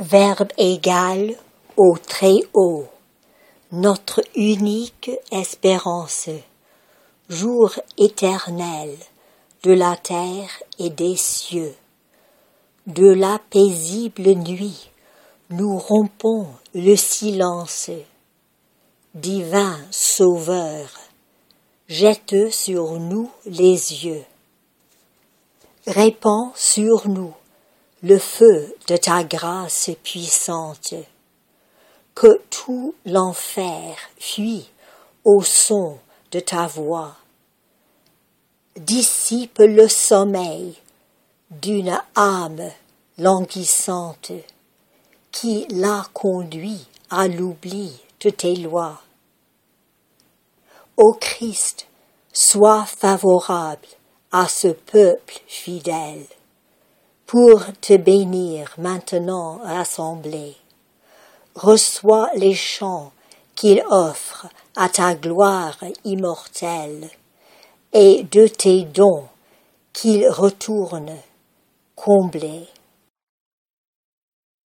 Verbe égal au Très-Haut, notre unique espérance, jour éternel de la terre et des cieux. De la paisible nuit, nous rompons le silence. Divin Sauveur, jette sur nous les yeux. Répands sur nous le feu de ta grâce puissante. Que tout l'enfer fuit au son de ta voix. Dissipe le sommeil d'une âme languissante qui l'a conduit à l'oubli de tes lois. Ô Christ, sois favorable à ce peuple fidèle, pour te bénir maintenant rassemblés. Reçois les chants qu'il offre à ta gloire immortelle, et de tes dons qu'il retourne comblés.